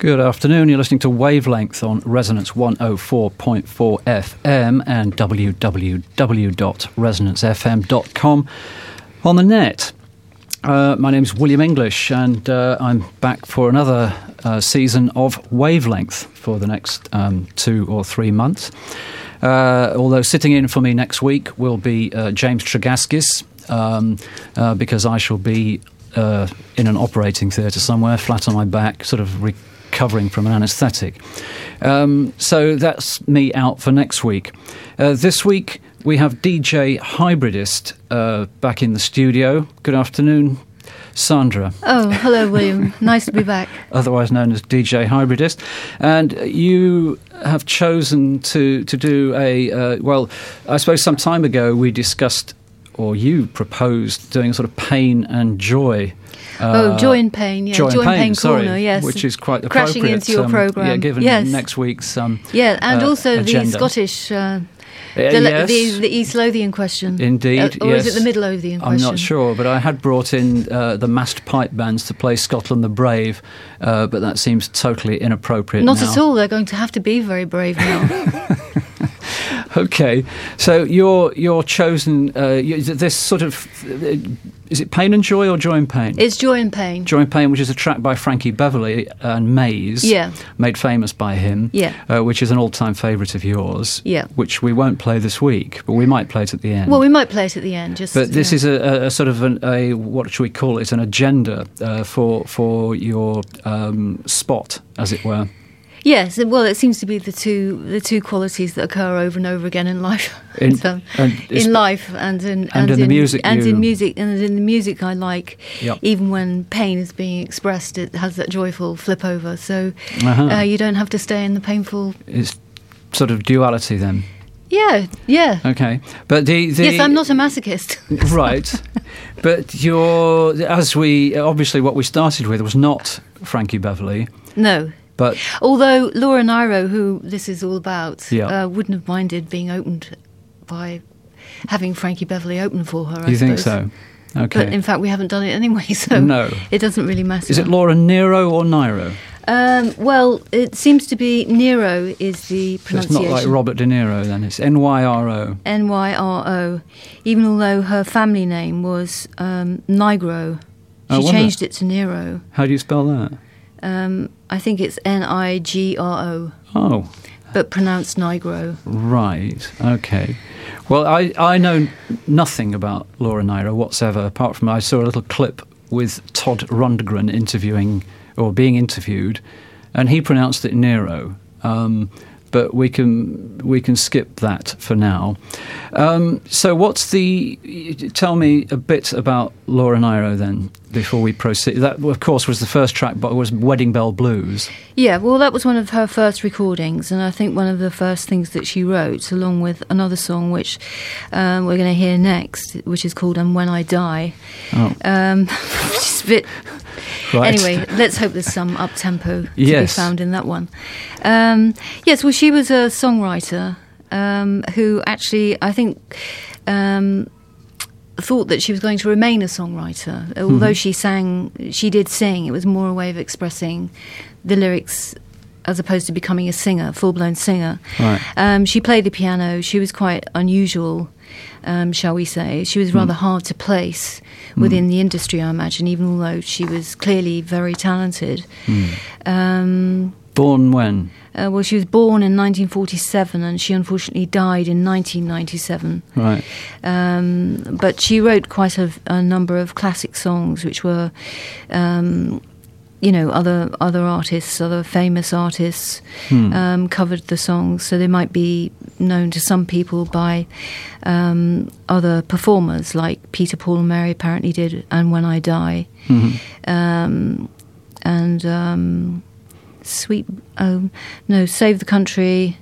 Good afternoon. You're listening to Wavelength on Resonance 104.4 FM and www.resonancefm.com on the net. My name's William English, and I'm back for another season of Wavelength for the next 2 or 3 months. Although sitting in for me next week will be James Tregaskis, because I shall be in an operating theatre somewhere, flat on my back, sort of recovering from an anaesthetic. So that's me out for next week. This week we have DJ Hybridist back in the studio. Good afternoon, Sandra. Oh, hello, William. Nice to be back. Otherwise known as DJ Hybridist. And you have chosen to do well, I suppose some time ago we discussed, or you proposed, doing a sort of pain and joy. Joy and pain, yeah. Joy and pain corner, yes. Which is quite appropriate. Crashing into your programme. Yeah, given next week's yeah, and also agenda. The Scottish... yes. The East Lothian question. Indeed, or yes. is it the Mid Lothian question? I'm not sure, but I had brought in the massed pipe bands to play Scotland the Brave, but that seems totally inappropriate Not now. at all. They're going to have to be very brave now. Okay, so you're chosen. This sort of is it Pain and Joy or Joy and Pain? It's Joy and Pain. Joy and Pain, which is a track by Frankie Beverly and Maze, made famous by him, which is an all-time favourite of yours, which we won't play this week, but we might play it at the end. Well, we might play it at the end. But this is a sort of a what should we call it? An agenda for your spot, as it were. Yes, well, it seems to be the two qualities that occur over and over again in life. In life and in the music, in the music I like. Yep. Even when pain is being expressed, it has that joyful flip over. So you don't have to stay in the painful. It's sort of duality then. Yeah. Okay, but yes, I'm not a masochist. Right, but obviously what we started with was not Frankie Beverly. No. But although Laura Nyro, who this is all about, wouldn't have minded being opened by having Frankie Beverly open for her, I suppose. Think so? Okay. But in fact, we haven't done it anyway, so it doesn't really matter. Is it Laura Nero or Nyro? Well, it seems to be Nero is the pronunciation. So it's not like Robert De Niro then, it's Nyro. Nyro, even although her family name was Nigro. She changed it to Nero. How do you spell that? I think it's Nigro. Oh. But pronounced Nigro. Right, okay. Well, I know nothing about Laura Nyro whatsoever, apart from I saw a little clip with Todd Rundgren being interviewed, and he pronounced it Nero. But we can skip that for now. So tell me a bit about Laura Nyro then, before we proceed. That, of course, was the first track, but it was Wedding Bell Blues. Yeah, well, that was one of her first recordings, and I think one of the first things that she wrote, along with another song which we're going to hear next, which is called And When I Die. Oh. Which is a bit... Right. Anyway, let's hope there's some up-tempo to be found in that one. Yes, well, she was a songwriter who actually, I think, thought that she was going to remain a songwriter. Although she did sing, it was more a way of expressing the lyrics as opposed to becoming a singer, full-blown singer. Right. She played the piano. She was quite unusual, shall we say. She was rather hard to place within the industry, I imagine, even although she was clearly very talented. Born when? Well, she was born in 1947, and she unfortunately died in 1997. Right. But she wrote quite a number of classic songs, which were... other artists, other famous artists covered the songs, so they might be known to some people by other performers, like Peter, Paul and Mary apparently did And When I Die. Save the Country.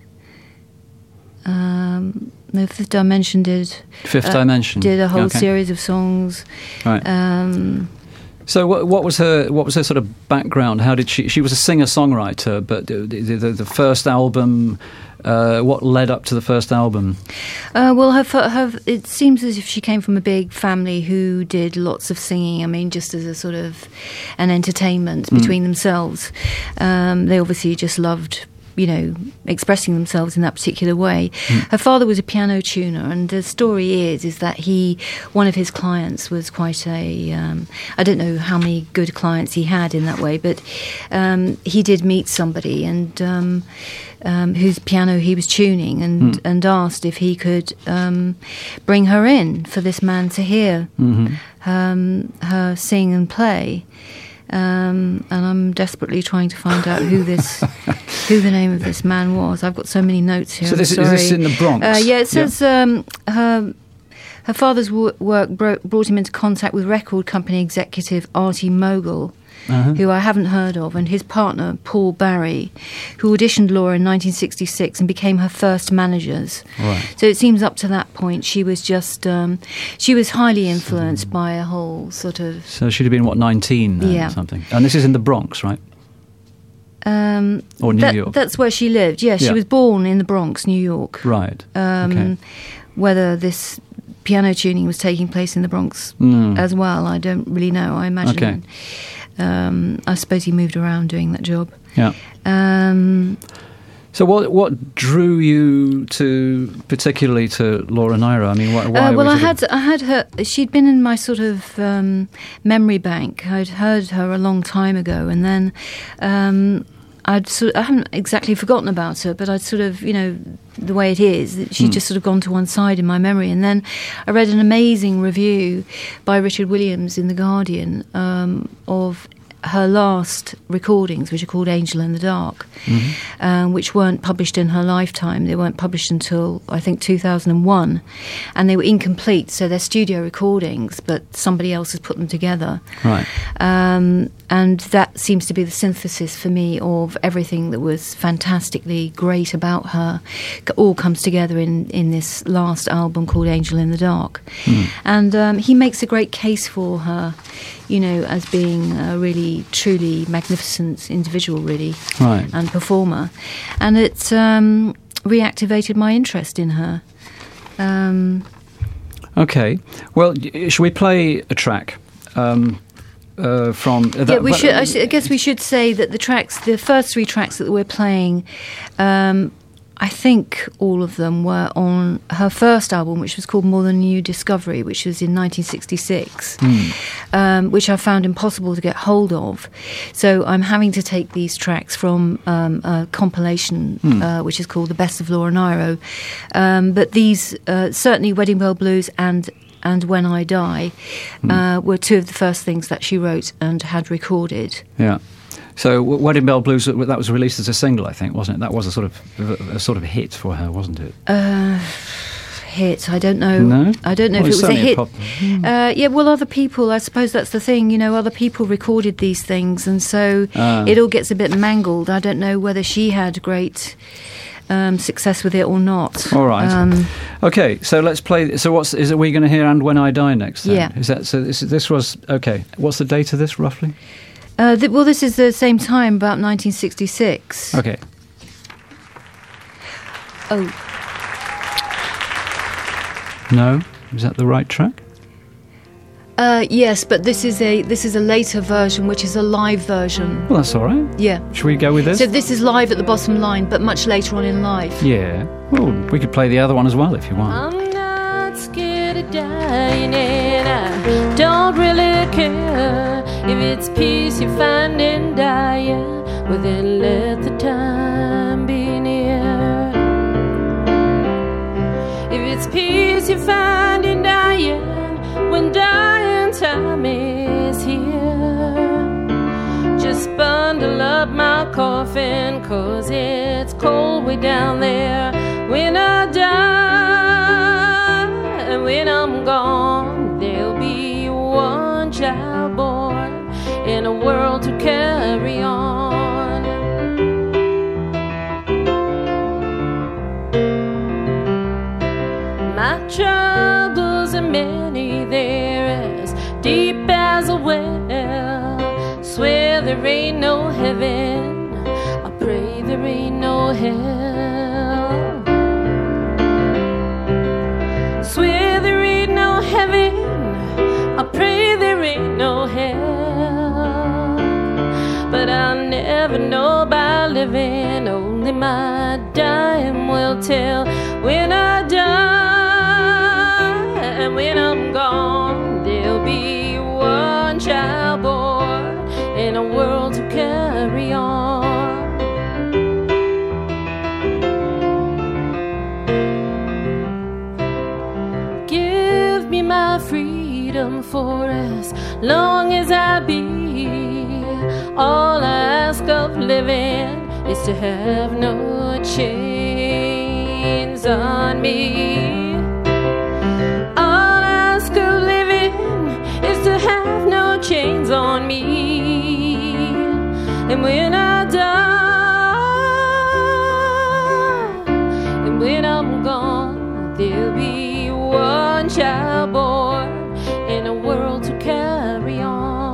Fifth Dimension did. Fifth Dimension did a whole series of songs. Right. So what was her sort of background? How did she was a singer-songwriter, but the first album, what led up to the first album? Well, it seems as if she came from a big family who did lots of singing. I mean, just as a sort of an entertainment between themselves. They obviously just loved, expressing themselves in that particular way. Her father was a piano tuner, and the story is that one of his clients was quite I don't know how many good clients he had in that way, but he did meet somebody and whose piano he was tuning, and asked if he could bring her in for this man to hear her sing and play. And I'm desperately trying to find out who the name of this man was. I've got so many notes here. So is this in the Bronx? Yeah, it says her father's work brought him into contact with record company executive Artie Mogul, who I haven't heard of, and his partner Paul Barry, who auditioned Laura in 1966 and became her first managers. Right. So it seems up to that point she was just she was highly influenced by a whole sort of. So she'd have been 19 then, or something. And this is in the Bronx, right? Or New York. That's where she lived. Yes, she was born in the Bronx, New York. Right. Okay. Whether this piano tuning was taking place in the Bronx as well, I don't really know. I imagine. Okay. I suppose he moved around doing that job. Yeah. So what drew you particularly to Laura Nyro? I mean, why? Well, I had her. She'd been in my sort of memory bank. I'd heard her a long time ago, and then I haven't exactly forgotten about her, but I'd sort of, the way it is, she'd just sort of gone to one side in my memory. And then I read an amazing review by Richard Williams in The Guardian of her last recordings, which are called Angel in the Dark, which weren't published in her lifetime. They weren't published until, I think, 2001. And they were incomplete, so they're studio recordings, but somebody else has put them together. Right. And that seems to be the synthesis for me of everything that was fantastically great about her. It all comes together in this last album called Angel in the Dark. And he makes a great case for her, as being a really, truly magnificent individual, really, right, and performer. And it reactivated my interest in her. Okay. Well, should we play a track? From yeah, we should. I guess we should say that the first three tracks that we're playing, I think all of them were on her first album, which was called More Than New Discovery, which was in 1966, which I found impossible to get hold of. So I'm having to take these tracks from a compilation which is called The Best of Laura Nyro. But these, certainly Wedding Bell Blues and When I Die were two of the first things that she wrote and had recorded. Yeah. So Wedding Bell Blues, that was released as a single, I think, wasn't it? That was a sort of hit for her, wasn't it? Hit? I don't know. No? I don't know if it was a hit. Yeah, well, other people, I suppose that's the thing, other people recorded these things, and so it all gets a bit mangled. I don't know whether she had great success with it or not. All right. Okay, so let's play. So are we going to hear And When I Die next then? Yeah. Is that, so this was, okay. What's the date of this, roughly? Well, this is the same time, about 1966. Okay. Oh. No? Is that the right track? Yes, but this is a later version, which is a live version. Well, that's all right. Yeah. Should we go with this? So this is live at the bottom line, but much later on in life. Yeah. Well, we could play the other one as well if you want. I'm not scared of dying, and I don't really care if it's peace you find in dying. Well, then let the time be near. If it's peace you find in dying, when dying time is here, just bundle up my coffin, 'cause it's cold way down there. When I die and when I'm gone, there'll be one child born in a world to carry on. My troubles are many, they're as deep as as well. Swear there ain't no heaven, I pray there ain't no hell. Swear there ain't no heaven, I pray there ain't no hell. But I'll never know by living, only my dying will tell. When I die and when I'm gone, there'll be one child born in a world to carry on. Give me my freedom for as long as I be. All I ask of living is to have no chains on me. All I ask of living is to have no chains on me. And when I die, and when I'm gone, there'll be one child born in a world to carry on.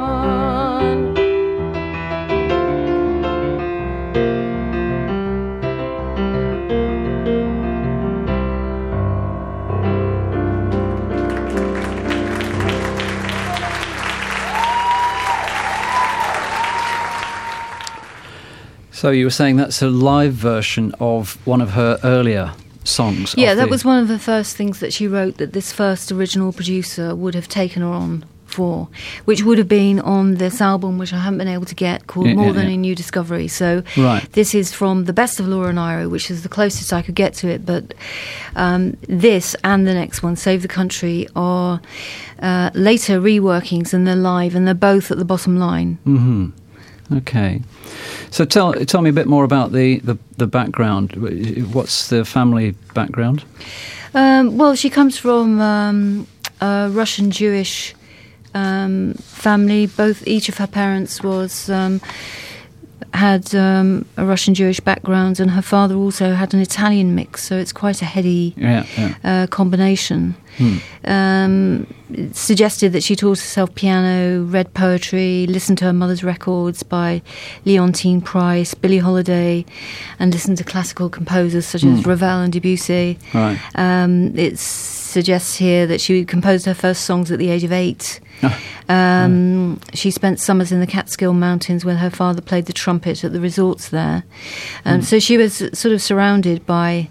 So you were saying that's a live version of one of her earlier songs? Yeah, that was one of the first things that she wrote that this first original producer would have taken her on for, which would have been on this album, which I haven't been able to get, called More Than a New Discovery. So this is from the best of Laura Nyro, which is the closest I could get to it. But this and the next one, Save the Country, are later reworkings, and they're live, and they're both at the bottom line. Mm-hmm. Okay. So tell me a bit more about the background. What's the family background? Well, she comes from a Russian Jewish family. Each of her parents had a Russian Jewish background, and her father also had an Italian mix. So it's quite a heady combination. It suggested that she taught herself piano, read poetry, listened to her mother's records by Leontine Price, Billie Holiday, and listened to classical composers such as Ravel and Debussy. Right. It suggests here that she composed her first songs at the age of 8. She spent summers in the Catskill Mountains when her father played the trumpet at the resorts there. So she was sort of surrounded by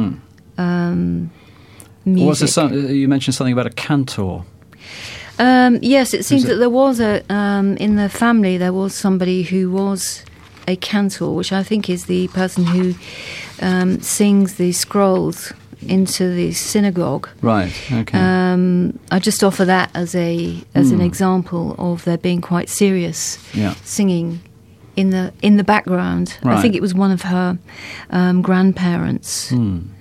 music. You mentioned something about a cantor. Yes, it seems that there was in the family there was somebody who was a cantor, which I think is the person who sings the scrolls into the synagogue. Right. Okay. I just offer that as an example of there being quite serious singing in the background. Right. I think it was one of her grandparents.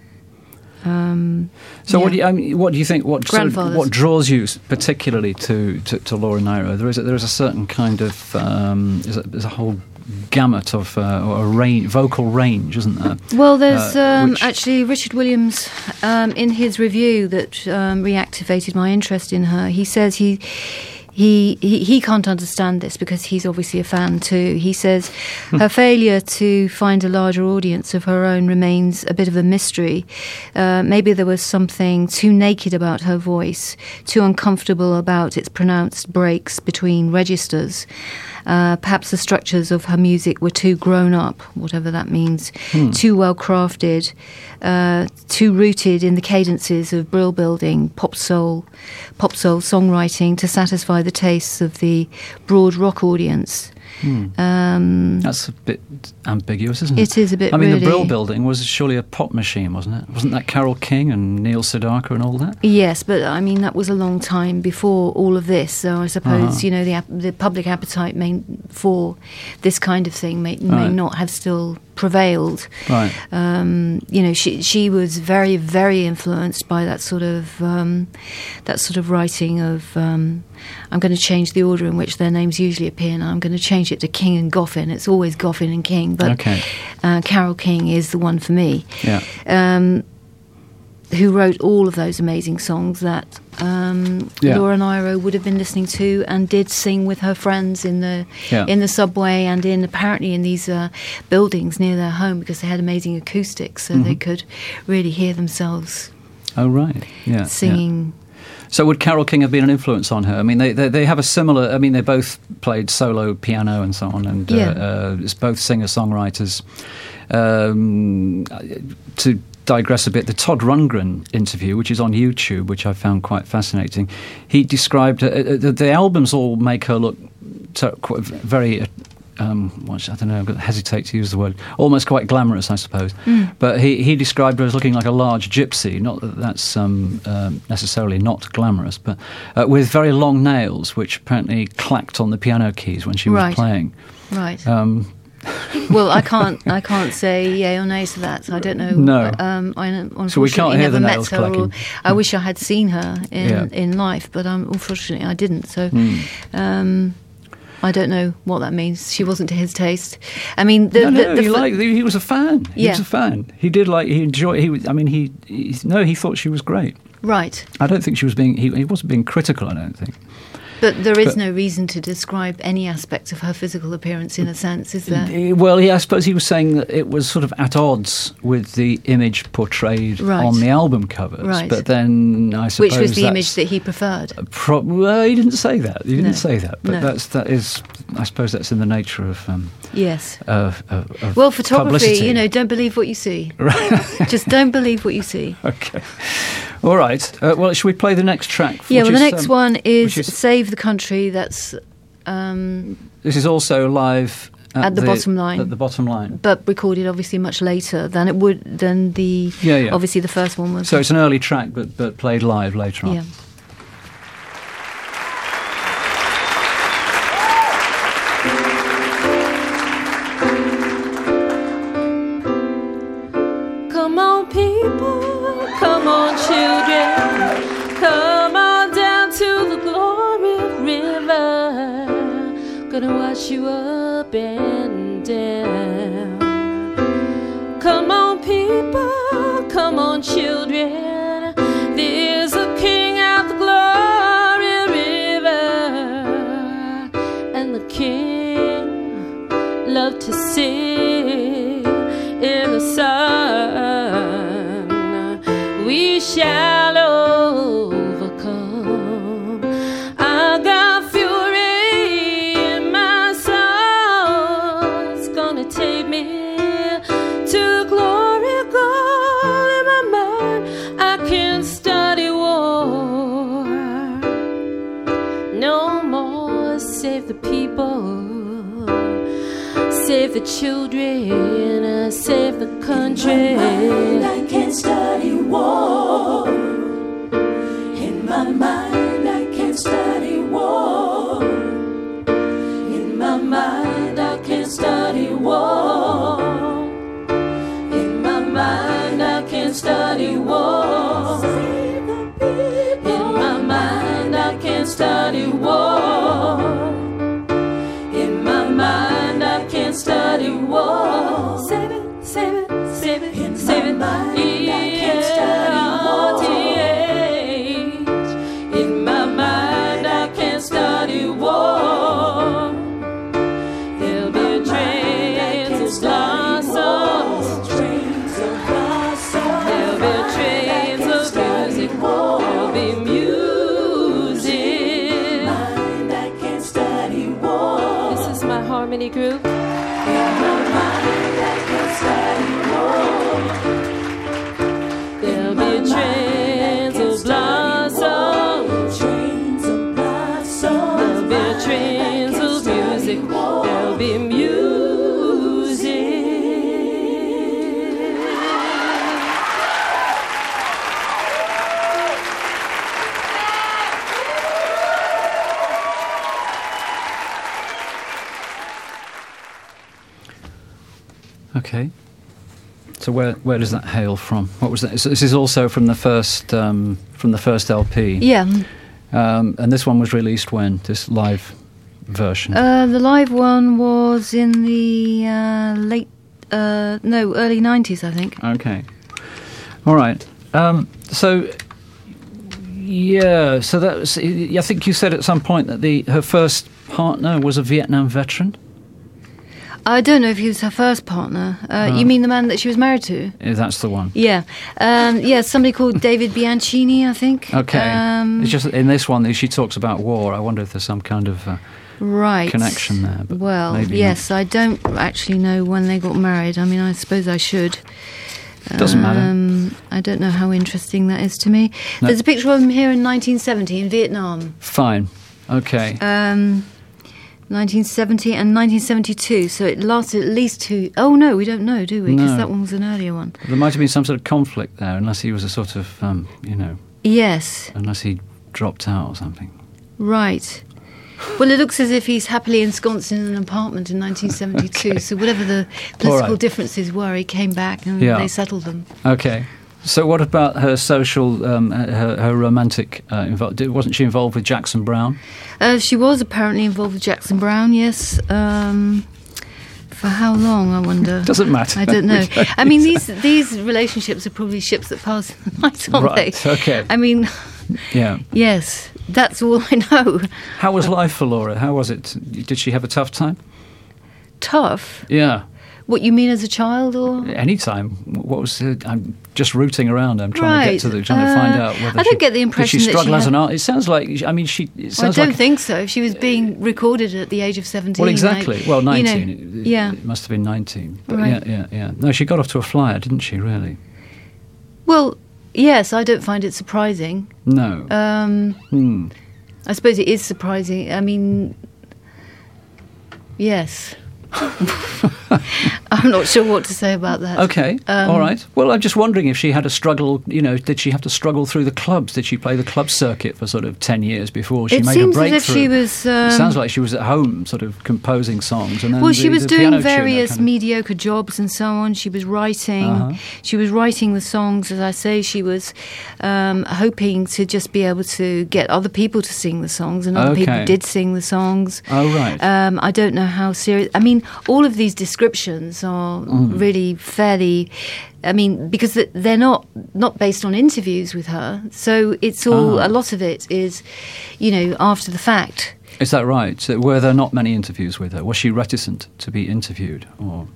So what do you think? What draws you particularly to Laura Nyro? There is a certain kind of there's a whole gamut of vocal range, isn't there? Well, there's actually Richard Williams in his review that reactivated my interest in her. He says he can't understand this because he's obviously a fan too. He says her failure to find a larger audience of her own remains a bit of a mystery. Maybe there was something too naked about her voice, too uncomfortable about its pronounced breaks between registers. Perhaps the structures of her music were too grown up, whatever that means, too well crafted, too rooted in the cadences of brill building, pop soul songwriting to satisfy the tastes of the broad rock audience. That's a bit ambiguous, isn't it? It is a bit. I mean, the Brill Building was surely a pop machine, wasn't it? Wasn't that Carole King and Neil Sedaka and all that? Yes, but I mean that was a long time before all of this. So I suppose the public appetite for this kind of thing may not have still prevailed. Right. She was very, very influenced by that sort of writing of. I'm going to change the order in which their names usually appear, and I'm going to change it to King and Goffin. It's always Goffin and King, but Carole King is the one for me. Yeah. who wrote all of those amazing songs that Laura Nyro would have been listening to and did sing with her friends in the subway and apparently in these buildings near their home, because they had amazing acoustics, so they could really hear themselves. Oh, right. Yeah. Singing. Yeah. So would Carole King have been an influence on her? I mean, they have a similar... I mean, they both played solo piano and so on, and it's both singer-songwriters. To digress a bit, the Todd Rundgren interview, which is on YouTube, which I found quite fascinating, he described... the albums all make her look very... I don't know, I hesitate to use the word, almost quite glamorous, I suppose. But he described her as looking like a large gypsy, not that that's necessarily not glamorous, but with very long nails, which apparently clacked on the piano keys when she was playing. Right. Well, I can't say yay or nay to that. I don't know. No. I unfortunately so we can't hear the nails clacking. I wish I had seen her in life, but unfortunately I didn't. So I don't know what that means. She wasn't to his taste. I mean, he was a fan. He was a fan. He did he enjoyed. He thought she was great. Right. I don't think she was being. He wasn't being critical. I don't think. But there is no reason to describe any aspect of her physical appearance, in a sense, is there? Well, I suppose he was saying that it was sort of at odds with the image portrayed on the album covers. Right. But then I suppose... Which was the image that he preferred? Well, he didn't say that. He didn't say that. But that is... I suppose that's in the nature of... yes. Of well, photography, publicity. Don't believe what you see. Right. Just don't believe what you see. Okay. All right. Well, should we play the next track? Yeah, the next one is Save the Country. That's... this is also live... At the bottom line. At the bottom line. But recorded obviously much later than the... Obviously the first one was. So it's an early track, but played live later on. Yeah. Come on, people, come on, children, come on down to the Glory River. Gonna wash you up and down. Come on, people, come on, children. There's a king at the Glory River, and the king loved to sing in the sun. We shall overcome. I got fury in my soul. It's gonna take me to glory, goal in my mind. I can study war. No more save the people, save the children, save the country. In my mind I can't study war. In my mind I can't study war. In my mind I can't study war. In my mind I can't study war. In my mind I can't study war. In my mind I can't study war. Save it, save it, save it, in save it. Mind, I can't study war. In my mind I can't study war. There'll be trains of blossoms. There'll be trains of music. There'll be music. Mind I can't study war. This is my harmony group. In my mind I can't study war. There'll be trains of blossoms. Trains of blossoms. There'll be trains of music. There'll be music. Okay. So where does that hail from? What was that? So this is also from the first LP. Yeah. And this one was released when? This live version? The live one was in the early 90s, I think. Okay. All right. So that was, I think you said at some point that her first partner was a Vietnam veteran. I don't know if he was her first partner. You mean the man that she was married to? Yeah, that's the one. Yeah. Somebody called David Bianchini, I think. Okay. It's just in this one, she talks about war. I wonder if there's some kind of connection there. But well, yes, not. I don't actually know when they got married. I mean, I suppose I should. Doesn't matter. I don't know how interesting that is to me. No. There's a picture of him here in 1970 in Vietnam. Fine. Okay. 1970 and 1972, so it lasted at least 2... Oh, no, we don't know, do we? Because that one was an earlier one. There might have been some sort of conflict there, unless he was a sort of, Yes. Unless he dropped out or something. Right. Well, it looks as if he's happily ensconced in an apartment in 1972, okay. So whatever the political differences were, he came back and they settled them. Okay. So what about her social, her romantic involvement? Wasn't she involved with Jackson Browne? She was apparently involved with Jackson Browne, yes. For how long, I wonder? Doesn't matter. I don't know. I mean, these relationships are probably ships that pass in the night, aren't they? Okay. I mean, yeah. Yes, that's all I know. How was life for Laura? How was it? Did she have a tough time? Tough? Yeah. What, you mean as a child or? Any time. What was I'm just rooting around. I'm trying to find out whether I don't get the impression did she struggle that as an artist. It sounds like, I don't think so. She was being recorded at the age of 17. Well, exactly. Well, 19. It must have been 19. But right. Yeah. No, she got off to a flyer, didn't she, really? Well, yes, I don't find it surprising. No. I suppose it is surprising. I mean, yes. I'm not sure what to say about that. Okay, all right. Well, I'm just wondering if she had a struggle, did she have to struggle through the clubs? Did she play the club circuit for sort of 10 years before she made a breakthrough? It seems as if she was... it sounds like she was at home sort of composing songs. And then well, she was doing various mediocre jobs and so on. She was writing. Uh-huh. She was writing the songs, as I say. She was hoping to just be able to get other people to sing the songs, and other people did sing the songs. Oh, right. I don't know how serious... I mean, all of these descriptions are really fairly... I mean, because they're not based on interviews with her. So it's all... A lot of it is, after the fact. Is that right? So were there not many interviews with her? Was she reticent to be interviewed? Or?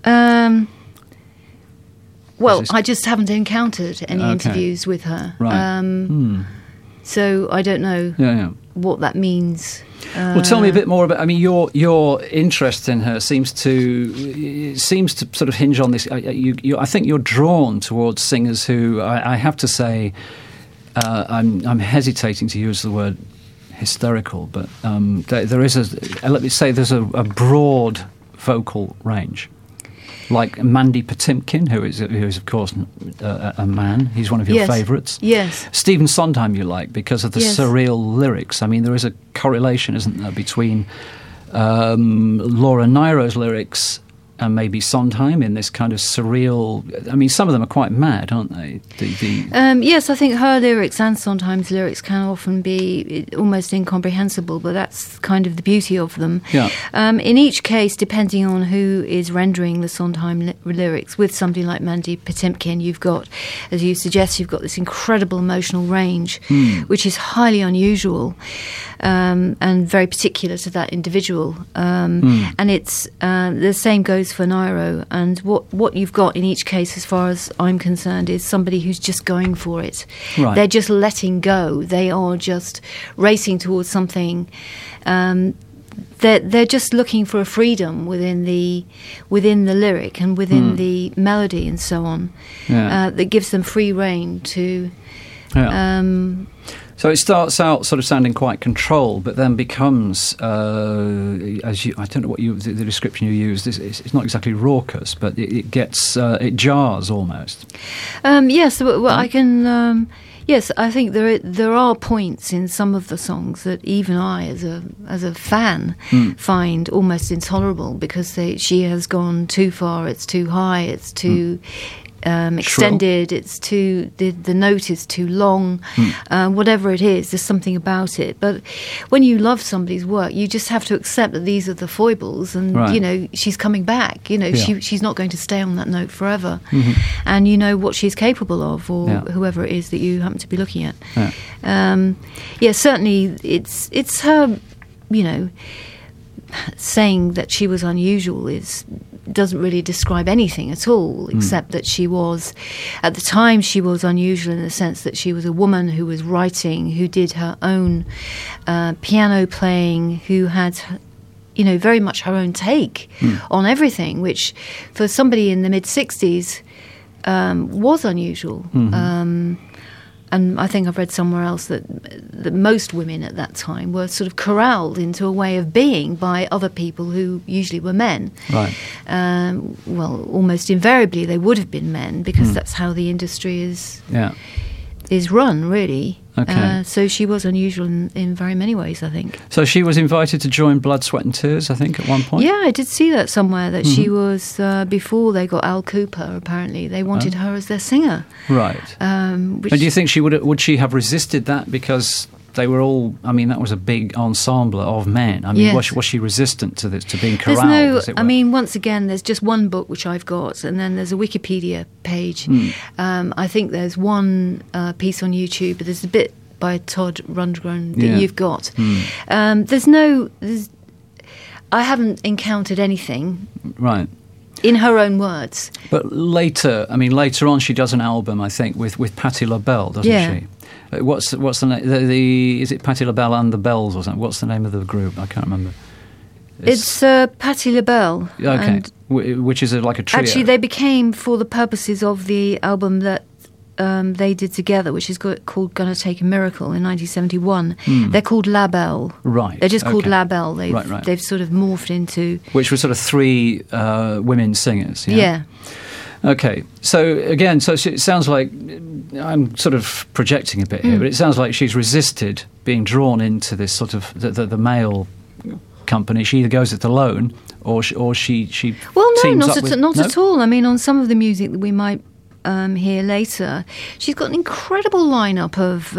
Well, I just haven't encountered any interviews with her. Right. So I don't know what that means. Well, tell me a bit more about. I mean, your interest in her seems to sort of hinge on this. I think you're drawn towards singers who I have to say, I'm hesitating to use the word hysterical, but there is let me say there's a broad vocal range. Like Mandy Patinkin, who is of course a man. He's one of your favourites. Yes. Stephen Sondheim you like because of the surreal lyrics. I mean, there is a correlation, isn't there, between Laura Nyro's lyrics and maybe Sondheim in this kind of surreal... I mean, some of them are quite mad, aren't they? Yes, I think her lyrics and Sondheim's lyrics can often be almost incomprehensible, but that's kind of the beauty of them. Yeah. In each case, depending on who is rendering the Sondheim lyrics, with somebody like Mandy Patinkin, you've got, as you suggest, you've got this incredible emotional range, which is highly unusual and very particular to that individual. And it's the same goes for Nyro, and what you've got in each case, as far as I'm concerned, is somebody who's just going for it. Right. They're just letting go. They are just racing towards something. They're just looking for a freedom within the lyric and within the melody and so on, that gives them free rein to. So it starts out sort of sounding quite controlled, but then becomes, I don't know what the description you used. It's not exactly raucous, but it gets, it jars almost. Yes, well, I can. Yes, I think there are points in some of the songs that even I, as a fan, find almost intolerable because she has gone too far. It's too high. It's too. extended. It's too the note is too long. Whatever it is, there's something about it. But when you love somebody's work, you just have to accept that these are the foibles, and right. you know, she's coming back. You know, she's not going to stay on that note forever, and you know what she's capable of, or whoever it is that you happen to be looking at. Certainly, it's her. You know, saying that she was unusual doesn't really describe anything at all, except that she was, at the time, she was unusual in the sense that she was a woman who was writing, who did her own piano playing, who had, you know, very much her own take on everything, which for somebody in the mid-60s was unusual. And I think I've read somewhere else that most women at that time were sort of corralled into a way of being by other people who usually were men. Right. Well, almost invariably they would have been men, because that's how the industry is run, really. Okay. So she was unusual in very many ways, I think. So she was invited to join Blood, Sweat and Tears, I think, at one point? Yeah, I did see that somewhere, that she was, before they got Al Cooper, apparently, they wanted her as their singer. Right. And do you think she would she have resisted that, because they were all, I mean, that was a big ensemble of men. I mean, was she resistant to this, to being corralled? I mean, once again, there's just one book which I've got, and then there's a Wikipedia page. I think there's one piece on YouTube, but there's a bit by Todd Rundgren that you've got. I haven't encountered anything. Right. In her own words. But later on, she does an album, I think, with Patti LaBelle, doesn't she? What's the name? Is it Patti LaBelle and the Bells or something? What's the name of the group? I can't remember. It's Patti LaBelle. Okay, which is like a trio. Actually, they became, for the purposes of the album that they did together, which is called Gonna Take a Miracle in 1971. They're called La Belle. Right. They're just called La Belle. Right. They've sort of morphed into... Which was sort of three women singers. Yeah. Okay, so again, it sounds like, I'm sort of projecting a bit here, but it sounds like she's resisted being drawn into this sort of the male company. She either goes it alone, or she well, no, teams not up with, not at all. I mean, on some of the music that we might hear later, she's got an incredible lineup of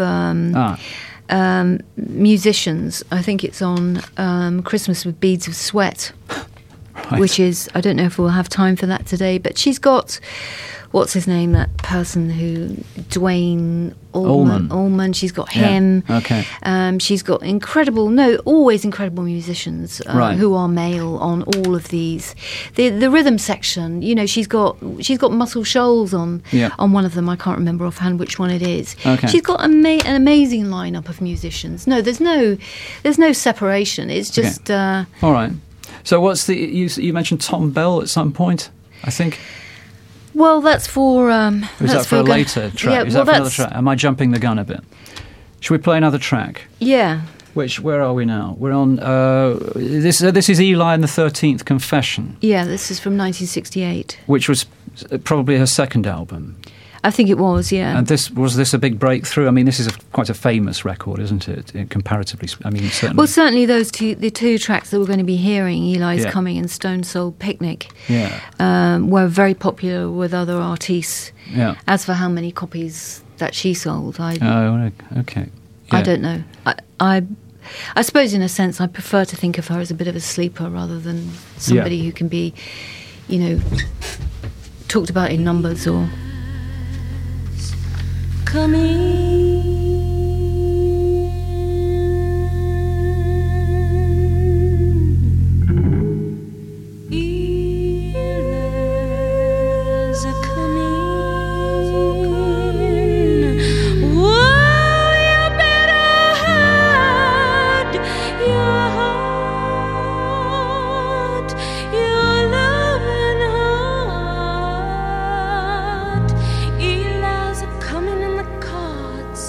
musicians. I think it's on Christmas with Beads of Sweat. Right. Which is, I don't know if we'll have time for that today, but she's got, what's his name, that person who, Dwayne Allman. She's got him. Okay. She's got always incredible musicians who are male on all of these. The rhythm section, you know, she's got Muscle Shoals on one of them. I can't remember offhand which one it is. Okay. She's got an amazing lineup of musicians. No, there's no separation. It's just all right. So what's you mentioned Tom Bell at some point, I think? Well, that's for... is that for a later track? Yeah, is that for another track? Am I jumping the gun a bit? Should we play another track? Yeah. Where are we now? We're on... This is Eli and the 13th Confession. Yeah, this is from 1968. Which was probably her second album. I think it was, yeah. And was this a big breakthrough? I mean, this is quite a famous record, isn't it? Comparatively, I mean, certainly. Well, certainly the two tracks that we're going to be hearing, Eli's Coming and Stone Soul Picnic, were very popular with other artists. Yeah. As for how many copies that she sold, okay. Yeah. I don't know. I suppose, in a sense, I prefer to think of her as a bit of a sleeper rather than somebody who can be, you know, talked about in numbers or... Coming, Eli's coming. Whoa, you better hide your heart, your loving heart. Eli's coming in the cards.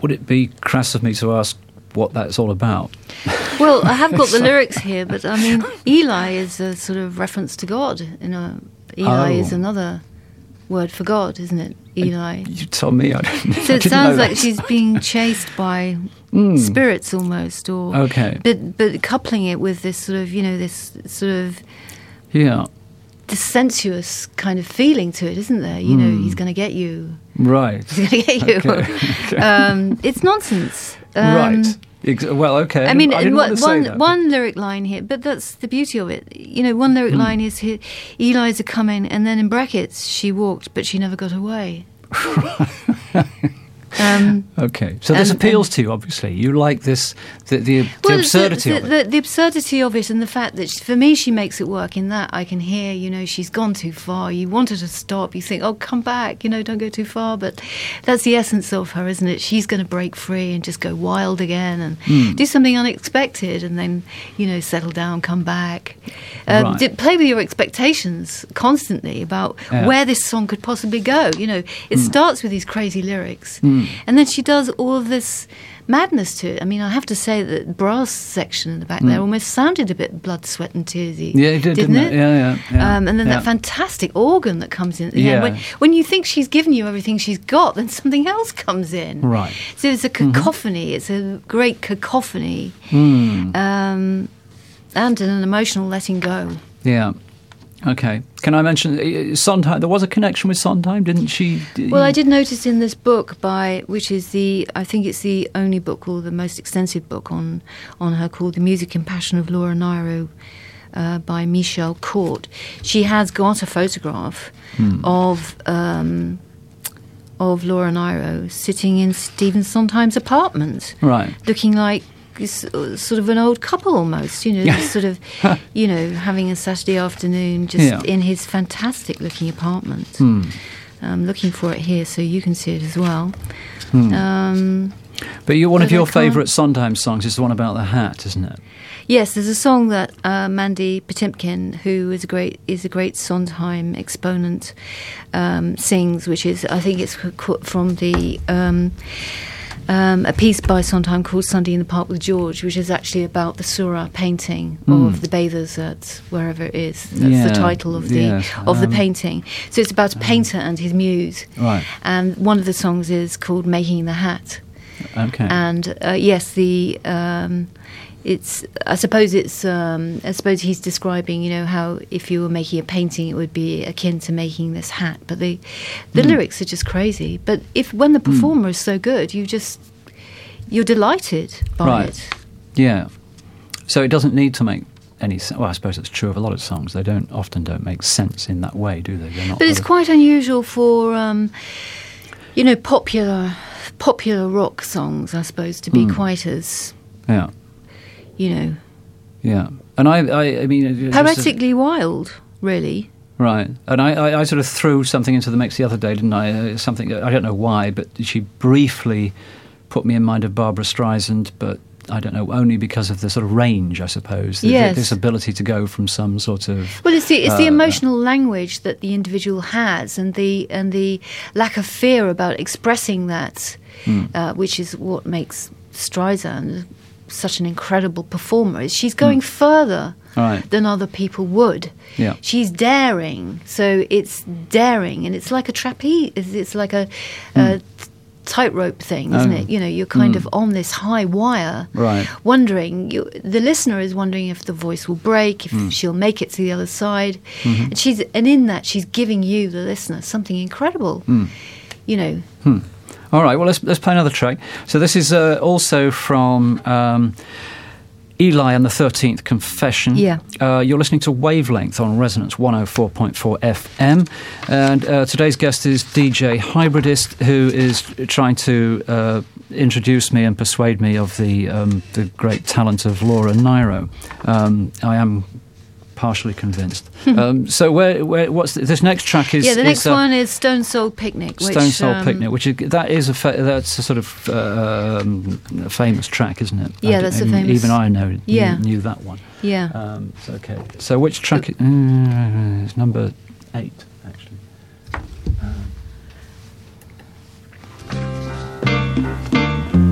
would it be crass of me to ask what that's all about? Well, I have got the lyrics here, but I mean, Eli is a sort of reference to God. Eli is another word for God, isn't it? Eli. You told me. I didn't. So it sounds like she's being chased by spirits almost, or okay. But coupling it with this sort of, this sort of this sensuous kind of feeling to it, isn't there? He's going to get you. Right. He's going to get you. Okay. It's nonsense. Right. Well, okay. I mean, one lyric line here, but that's the beauty of it. One lyric line is here, Eli's a coming, and then in brackets, she walked, but she never got away. Okay, so this appeals to you, obviously. You like this, the absurdity of it. The absurdity of it, and the fact that, for me, she makes it work in that I can hear, she's gone too far. You want her to stop. You think, oh, come back, don't go too far. But that's the essence of her, isn't it? She's going to break free and just go wild again and do something unexpected and then, settle down, come back. Right. Play with your expectations constantly about where this song could possibly go. It starts with these crazy lyrics. And then she does all of this madness to it. I mean, I have to say that the brass section in the back there almost sounded a bit blood, sweat and tearsy. Yeah, it did, didn't it? Yeah. And then that fantastic organ that comes in at the end. When you think she's given you everything she's got, then something else comes in. Right. So it's a cacophony. It's a great cacophony. And an emotional letting go. Yeah. Okay. Can I mention Sondheim? There was a connection with Sondheim, didn't she? Well, I did notice in this book, which is I think it's the only book or the most extensive book on her, called The Music and Passion of Laura Nyro, by Michelle Court. She has got a photograph of Laura Nyro sitting in Stephen Sondheim's apartment, right, looking like sort of an old couple almost, sort of, having a Saturday afternoon just in his fantastic looking apartment. I'm looking for it here so you can see it as well. But one of your favourite Sondheim songs is the one about the hat, isn't it? Yes, there's a song that Mandy Patinkin, who is a great Sondheim exponent, sings, which is, I think it's from the a piece by Sondheim called Sunday in the Park with George, which is actually about the Seurat painting of the bathers at wherever it is. That's the title of the painting. So it's about a painter and his muse. Right. And one of the songs is called Making the Hat. Okay. And yes, I suppose he's describing, how if you were making a painting, it would be akin to making this hat. But the lyrics are just crazy. But when the performer is so good, you're delighted by it. Yeah. So it doesn't need to make any sense. Well, I suppose it's true of a lot of songs. They often don't make sense in that way, do they? They're not. But it's quite unusual for popular rock songs, I suppose, to be quite as Yeah, and I mean, poetically wild, really. Right, and I sort of threw something into the mix the other day, didn't I? Something, I don't know why, but she briefly put me in mind of Barbra Streisand, but I don't know, only because of the sort of range, I suppose. This ability to go from some sort of... Well, it's the emotional language that the individual has, and the lack of fear about expressing that, which is what makes Streisand such an incredible performer. Is she's going further than other people would. Yeah. She's daring, so it's daring, and it's like a trapeze. It's like a tightrope thing, isn't it? You're kind of on this high wire, wondering. The listener is wondering if the voice will break, if she'll make it to the other side, and in that she's giving you, the listener, something incredible. All right, well, let's play another track. So this is also from Eli and the 13th Confession. Yeah. You're listening to Wavelength on Resonance 104.4 FM. And today's guest is DJ Hybridist, who is trying to introduce me and persuade me of the great talent of Laura Nyro. I am partially convinced. So what's this next track is... Yeah, the next one is Stone Soul Picnic. Stone Soul Picnic, which that's a sort of famous track, isn't it? Yeah, that's a famous... Even I knew that one. Yeah. Okay. So which track... it's number 8, actually.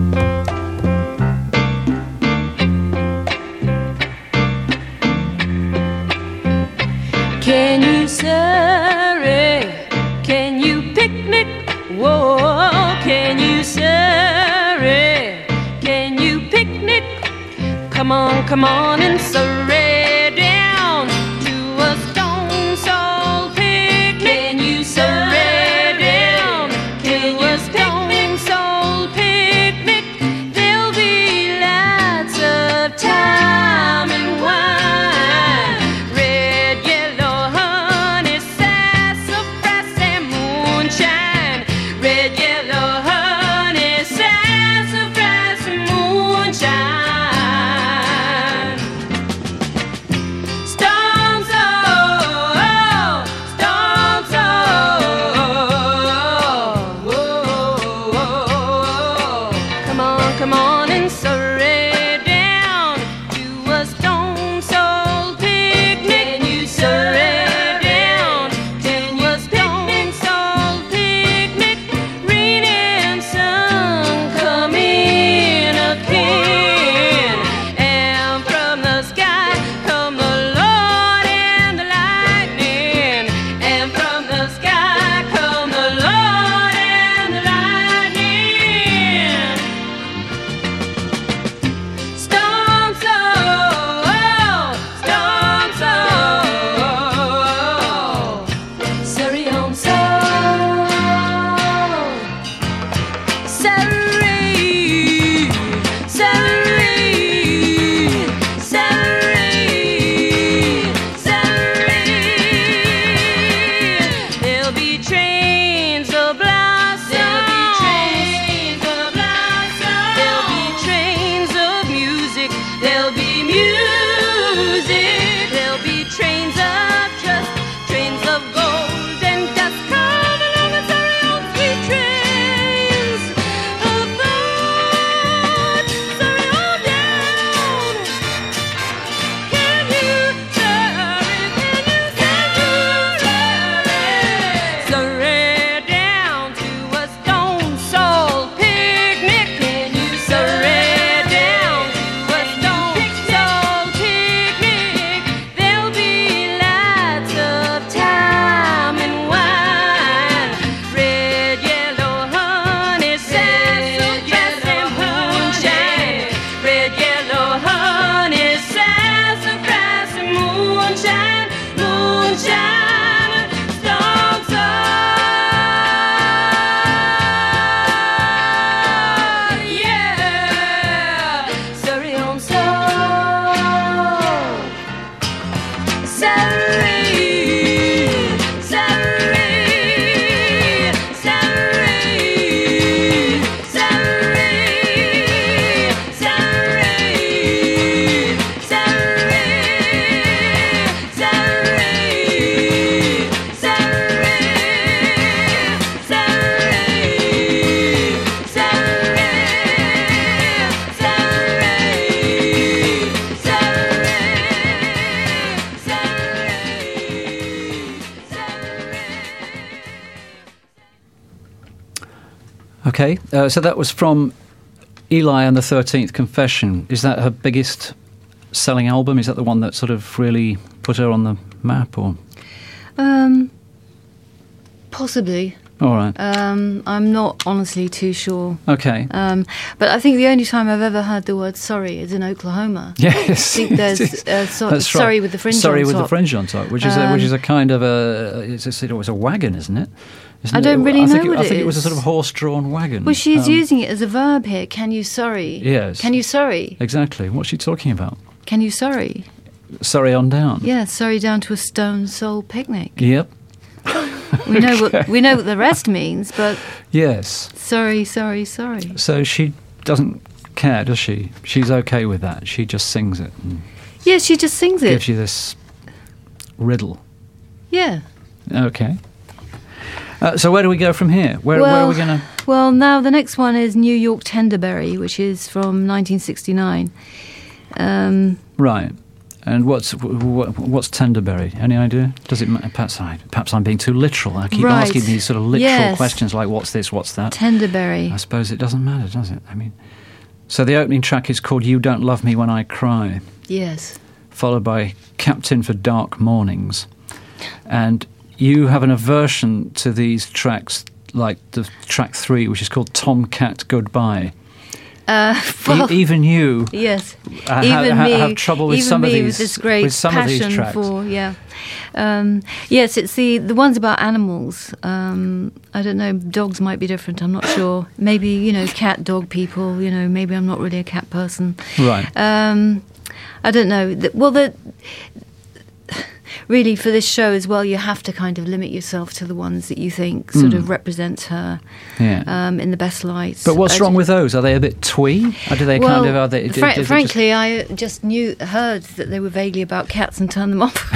Surrey? Can you picnic? Whoa, can you Surrey? Can you picnic? Come on and Surrey down to a Stone Soul picnic. Can you Surrey down to a Stone Soul picnic? There'll be lots of time and wine, red, yellow, honey, sassafras and moonshine. Red, yellow, honey, sassafras and moonshine. Stone Soul, Stone Soul. Come on and Surrey down to a Stone Soul picnic. Can you Surrey down to a Stone Soul picnic? Rain and sun come in again, and from the sky come the Lord and the lightning, and from the sky come the Lord and the lightning. Stone Soul, Stone Soul, Surrey on Soul, Surrey, Surrey, Surrey, Surrey. There'll be trains of blossoms. There'll be trains of blossoms. There'll be trains of music. There'll be music. There'll be trains of trust, trains of gold and dust. Come along and Surrey on sweet trains of thought. Surrey on down. Can you Surrey? Can you Surrey down to a Stone Soul picnic? Can you Surrey down to a Stone Soul picnic? There'll be lots of time and wine, red, yellow, honey, sassafras and moonshine. Red, yellow, honey, sassafras and moonshine, moonshine. Stone Soul, yeah. Surrey on Soul, Surrey, Surrey, Surrey, Surrey, Surrey, Surrey, Okay, so that was from Eli and the 13th Confession. Is that her biggest selling album? Is that the one that sort of really put her on the map, or? Possibly. All right. I'm not honestly too sure. Okay. But I think the only time I've ever heard the word sorry is in Oklahoma. Yes. I think there's sorry with the fringe on top. Sorry with the fringe on top, which is a kind of it's a wagon, isn't it? I don't really know what it is. I think it was a sort of horse-drawn wagon. Well, she's using it as a verb here. Can you sorry? Yes. Can you sorry? Exactly. What's she talking about? Can you sorry? Sorry on down. Yeah, sorry down to a Stone Soul picnic. Yep. We know what the rest means, but yes. Sorry. So she doesn't care, does she? She's okay with that. She just sings it. Yeah, she just sings it. Gives you this riddle. Yeah. Okay. So where do we go from here? Where are we going to... Well, now the next one is New York Tenderberry, which is from 1969. Right. And what's Tenderberry? Any idea? Does it matter? Perhaps I'm being too literal. I keep asking these sort of literal questions like, what's this, what's that? Tenderberry. I suppose it doesn't matter, does it? I mean, so the opening track is called You Don't Love Me When I Cry. Yes. Followed by Captain for Dark Mornings. and you have an aversion to these tracks, like the track 3, which is called Tomcat Goodbye. Well, even you, yes, have trouble with some of these. With this great with some passion of these tracks. for yes, it's the ones about animals. I don't know. Dogs might be different. I'm not sure. Maybe cat dog people. Maybe I'm not really a cat person. Right. I don't know. Really, for this show as well, you have to kind of limit yourself to the ones that you think sort of represent her in the best light. But what's wrong with those? Are they a bit twee? Or do they frankly, I just heard that they were vaguely about cats and turned them off.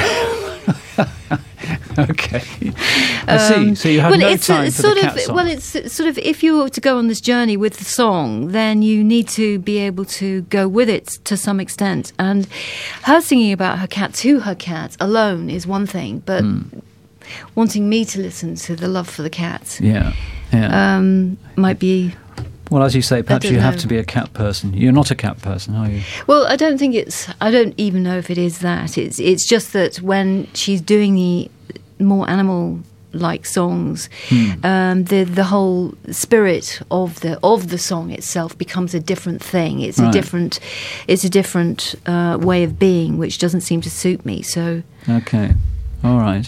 Okay, I see. So you have no time for the cat song. Well, it's sort of, if you were to go on this journey with the song, then you need to be able to go with it to some extent. And her singing about her cat to her cat alone is one thing, but wanting me to listen to the love for the cat, might be. Well, as you say, perhaps you have to be a cat person. You're not a cat person, are you? Well, I don't even know if it is that. It's just that when she's doing the more animal-like songs, the whole spirit of the song itself becomes a different thing. It's a different way of being, which doesn't seem to suit me. So okay, all right.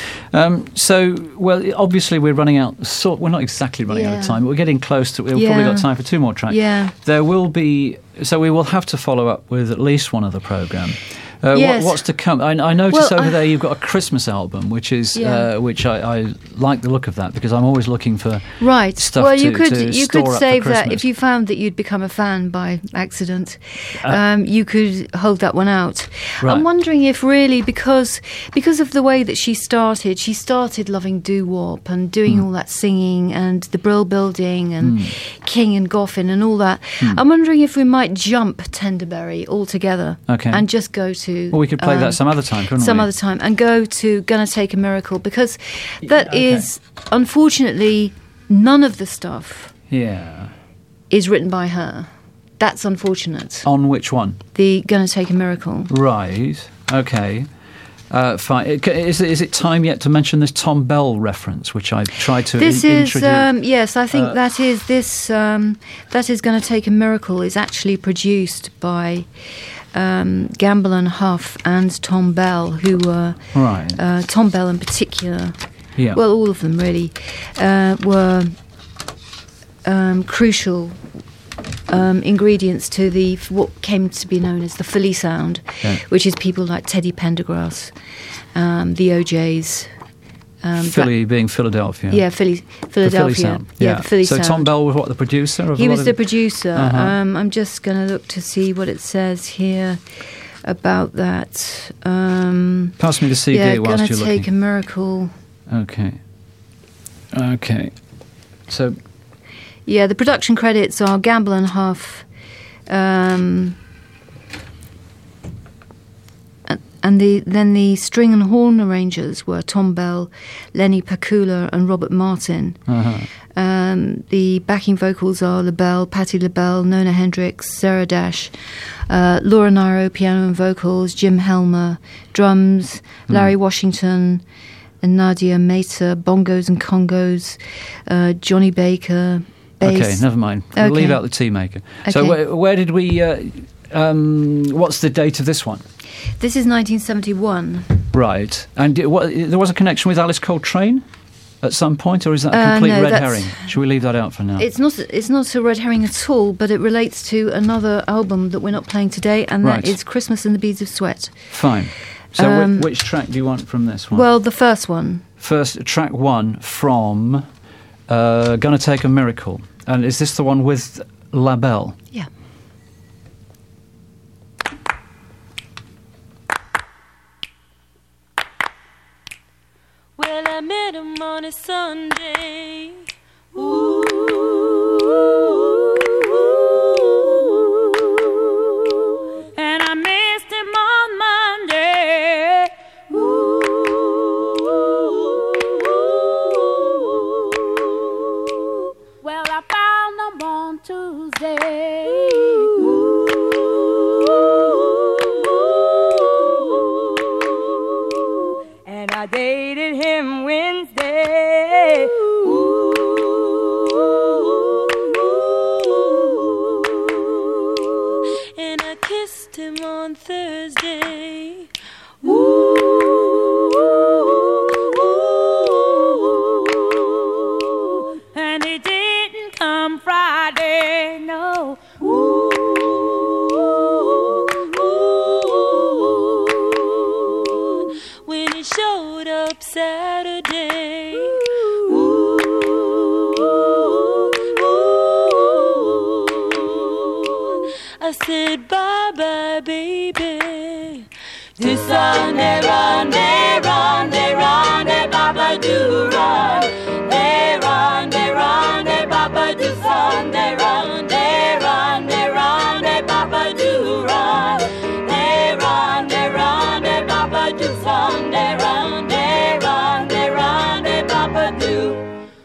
Obviously we're running out. We're not exactly running out of time, but we're getting close to. We've probably got time for 2 more tracks. Yeah. There will be. So we will have to follow up with at least one other programme. Yes. What's to come? I notice over there you've got a Christmas album, which is which I like the look of that, because I'm always looking for stuff. Well, you could save that if you found that you'd become a fan by accident. You could hold that one out. Right. I'm wondering if really because of the way that she started loving doo-wop and doing all that singing and the Brill Building and King and Goffin and all that. I'm wondering if we might jump Tenderberry altogether and just go to. Well, we could play that some other time, couldn't we? Some other time, and go to Gonna Take a Miracle, because that is, unfortunately, none of the stuff is written by her. That's unfortunate. On which one? The Gonna Take a Miracle. Right, okay. Fine. Is it time yet to mention this Tom Bell reference, which I tried to introduce? Yes, I think that is this. That is Gonna Take a Miracle is actually produced by Gamble and Huff and Tom Bell, who were Tom Bell in particular. Yeah. Well, all of them really were crucial ingredients to what came to be known as the Philly sound, which is people like Teddy Pendergrass, the O'Jays. Philly being Philadelphia. Yeah, Philadelphia. The Philly sound. The Philly sound. So Tom Bell was the producer? He was the producer. I'm just going to look to see what it says here about that. Pass me the CD whilst you're looking. Gonna Take a Miracle. Okay. So... Yeah, the production credits are Gamble and Huff, and then the string and horn arrangers were Tom Bell, Lenny Pakula, and Robert Martin. The backing vocals are LaBelle, Patti LaBelle, Nona Hendrix, Sarah Dash, Laura Nyro, piano and vocals, Jim Helmer, drums, Larry Washington, and Nadia Mehta, bongos and congos, Johnny Baker. Bass. Okay, never mind. We'll leave out the tea maker. Okay. So where did we... what's the date of this one? This is 1971. Right. And there was a connection with Alice Coltrane at some point, or is that a complete red herring? Should we leave that out for now? It's not a red herring at all, but it relates to another album that we're not playing today, and that is Christmas and the Beads of Sweat. Fine. So which track do you want from this one? Well, the first one. First, track 1 from... Gonna Take a Miracle. And is this the one with LaBelle? Yeah. Well, I met him on a Sunday. Ooh. And I missed him on Monday. Ooh. Well, I found him on Tuesday. Ooh. And I dated do Sunday run, they run, they run, they Papa do run. They run, they run, they Papa do Sunday run. They run, they run, they Papa do run. They run, they run, they Papa do Sunday run. They run, they run, they Papa do.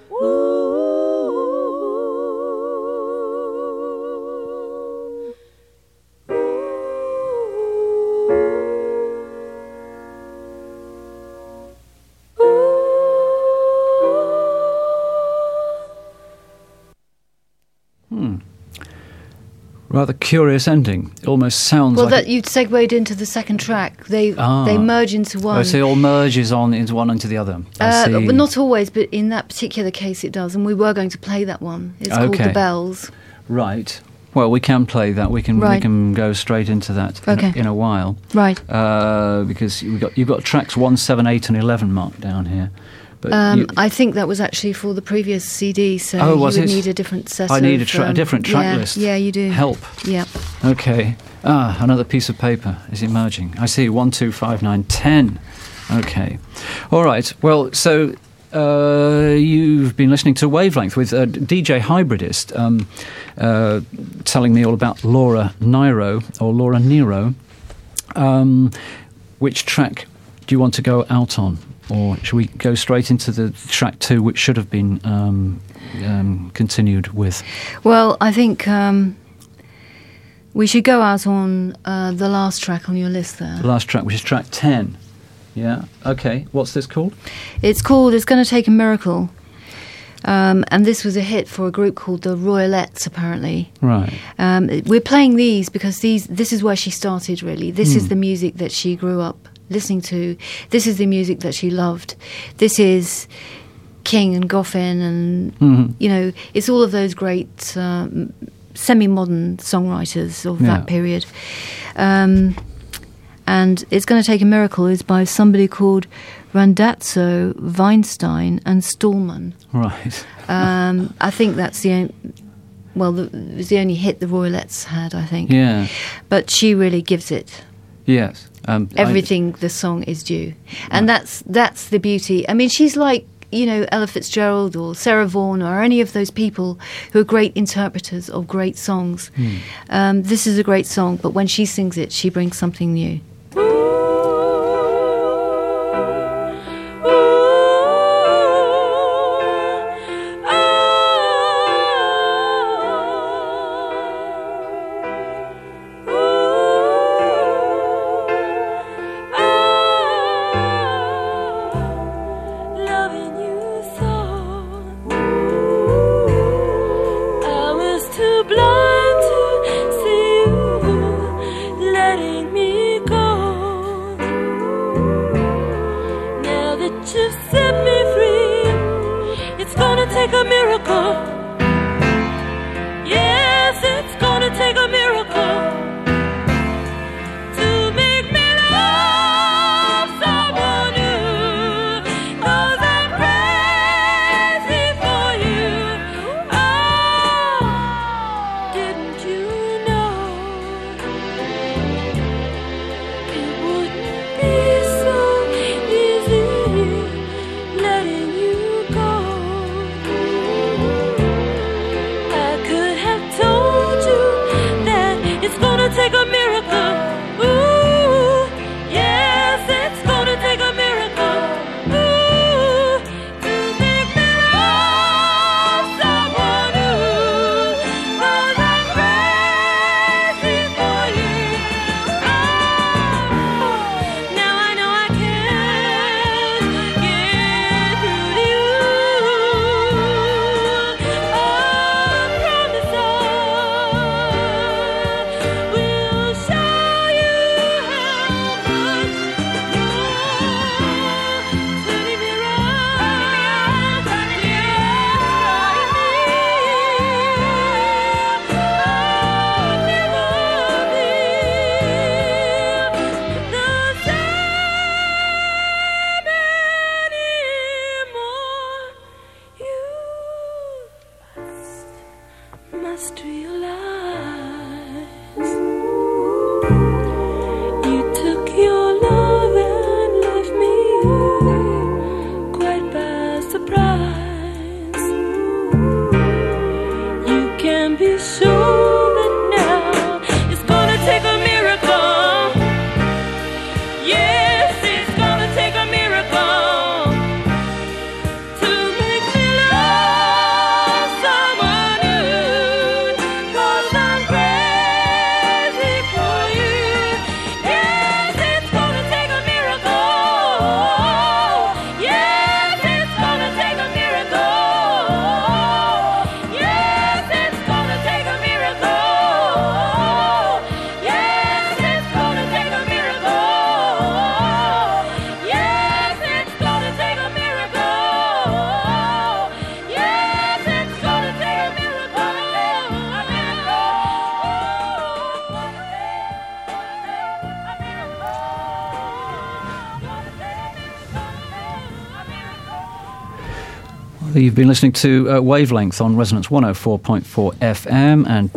Rather curious ending. It almost sounds well, like... Well, that you'd segued into the second track. They merge into one. Oh, so it all merges on into one into the other. I see. Well, not always, but in that particular case it does. And we were going to play that one. It's called The Bells. Right. Well, we can play that. We can go straight into that in a while. Right. Because you've got tracks 1, 7, 8 and 11 marked down here. But I think that was actually for the previous CD, so you would need a different set. I need a different track list. Yeah, you do. Help. Yeah. Okay. Another piece of paper is emerging. I see 1, 2, 5, 9, 10. Okay. All right. Well, so you've been listening to Wavelength with DJ Hybridist telling me all about Laura Nyro, or Laura Nero. Which track do you want to go out on? Or should we go straight into the track 2, which should have been continued with? Well, I think we should go out on the last track on your list there. The last track, which is track 10. Yeah, okay. What's this called? It's called It's Gonna Take a Miracle. And this was a hit for a group called the Royalettes, apparently. Right. We're playing these because this is where she started, really. This is the music that she grew up listening to. This is the music that she loved. This is King and Goffin and, you know, it's all of those great semi-modern songwriters of that period. And It's Going to Take a Miracle is by somebody called Randazzo, Weinstein and Stallman. Right. I think that's it was the only hit the Royalettes had, I think. Yeah. But she really gives it. Yes. Everything the song is due. And that's the beauty. I mean, she's like, you know, Ella Fitzgerald or Sarah Vaughan or any of those people who are great interpreters of great songs. This is a great song, but when she sings it, she brings something new. You've been listening to Wavelength on Resonance 104.4 FM and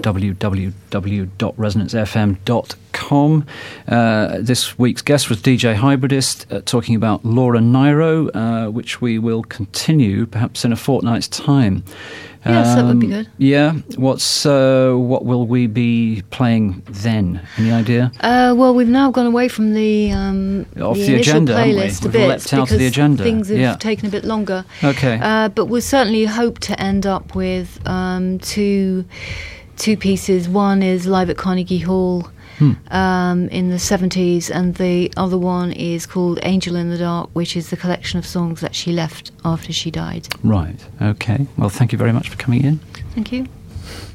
www.resonancefm.com. This week's guest was DJ Hybridist, talking about Laura Nyro, which we will continue perhaps in a fortnight's time. Yes, that would be good. Yeah. What will we be playing then? Any idea? Well, we've now gone away from the initial agenda, playlist haven't we? a bit We've leapt out of the agenda. Things have taken a bit longer. Okay. But we'll certainly hope to end up with two pieces. One is live at Carnegie Hall in the 70s, and the other one is called Angel in the Dark, which is the collection of songs that she left after she died. Right, okay. Well, thank you very much for coming in. Thank you.